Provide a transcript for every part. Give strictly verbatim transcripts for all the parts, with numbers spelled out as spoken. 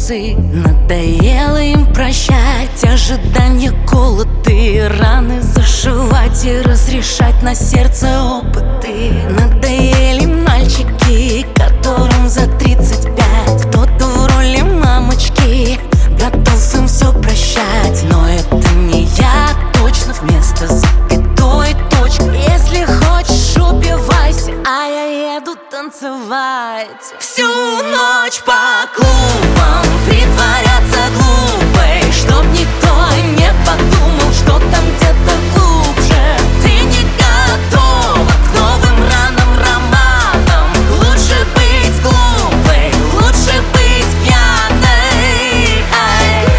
улицы. Надоело им прощать ожидания, голод и раны зашивать и разрешать на сердце опыты. Надоели мальчики, которым за тридцать пять. Кто-то в роли мамочки, готов им все прощать. Но это не я, точно вместо запятой точка. Если хочешь, убивайся, а я еду танцевать. Всю ночь по клубам притворяться глупой, чтоб никто не подумал, что там где-то глубже. Ты не готова к новым ранам, романам. Лучше быть глупой, лучше быть пьяной. Ай.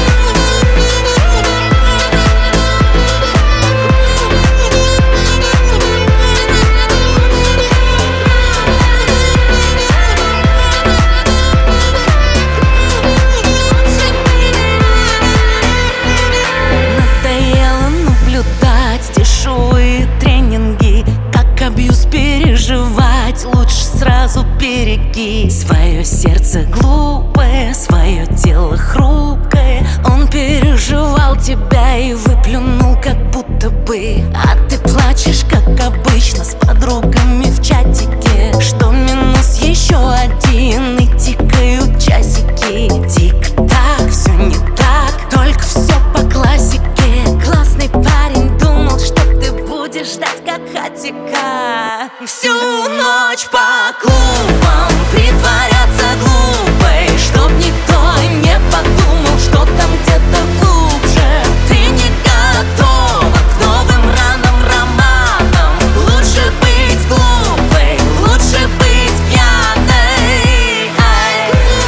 Дешевые тренинги, как абьюз переживать, лучше сразу береги. Свое сердце глупое, свое тело хрупкое. Он переживал тебя и выплюнул, как будто бы. А ты плачешь, как обычно, с подругами в чатике. Что минус еще один, и тикают часики. Тик-так, все не так, только все по классике. Классный парень думал, что ты будешь ждать как хатика. Всю ночь по клубам притворяться глупой, чтоб никто не подумал, что там где-то глубже. Ты не готова к новым ранам, романам. Лучше быть глупой, лучше быть пьяной. Ай.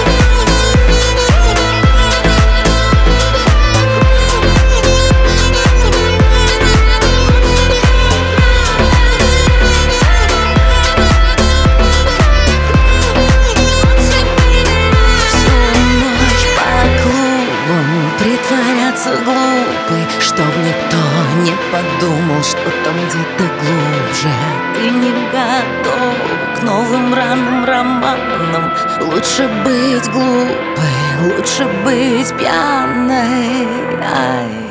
Притворяться глупой, чтоб никто не подумал, что там где-то глубже. Ты не готов к новым ранам, романам. Лучше быть глупой, лучше быть пьяной. Ай.